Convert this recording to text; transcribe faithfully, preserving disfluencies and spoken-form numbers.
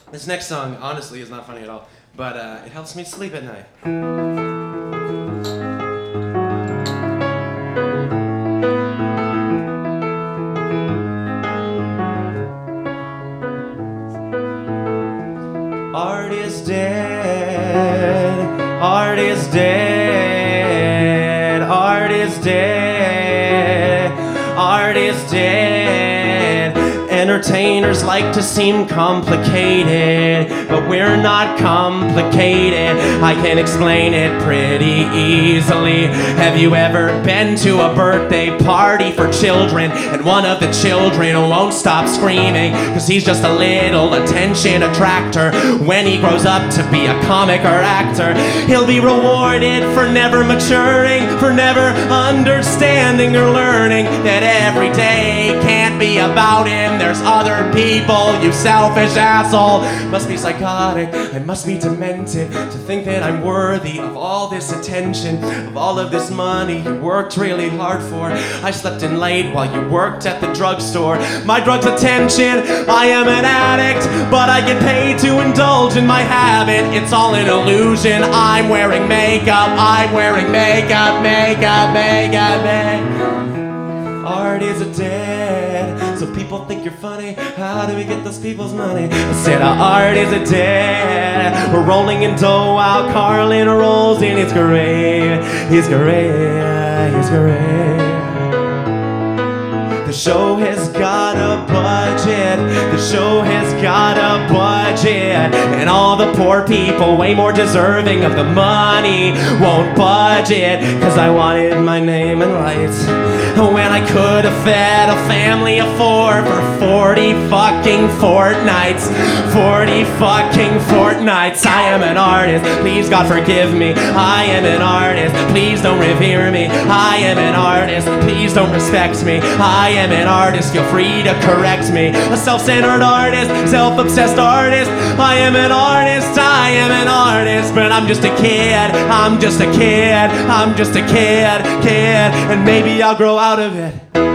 This next song, honestly, is not funny at all, but uh, it helps me sleep at night. Art is dead, art is dead, art is dead, art is dead. Entertainers like to seem complicated, but we're not complicated. I can explain it pretty easily. Have you ever been to a birthday party for children and one of the children won't stop screaming because he's just a little attention attractor? When he grows up to be a comic or actor, he'll be rewarded for never maturing, for never understanding or learning that every day can't be about him. There's other people, you selfish asshole. Must be psychotic, I must be demented to think that I'm worthy of all this attention, of all of this money you worked really hard for. I slept in late while you worked at the drugstore. My drug's attention, I am an addict, but I get paid to indulge in my habit. It's all an illusion, I'm wearing makeup, I'm wearing makeup, makeup, makeup, makeup. Art is a dead, so people think you're funny. How do we get those people's money? I said our art is a dead. We're rolling in dough while Carlin rolls in his grave. His grave, his grave. The show has got a budget. The show has got a budget. And all the poor people, way more deserving of the money, won't budget. Cause I wanted my name in lights when I could have fed a family of four for forty fucking fortnights. forty fucking fortnights. I am an artist, please God forgive me. I am an artist, please don't revere me. I am an artist, please don't respect me. I am an artist, feel free to correct me. A self-centered artist, self-obsessed artist. I am an artist, I am an artist, but I'm just a kid, I'm just a kid, I'm just a kid, kid, and maybe I'll grow out of it.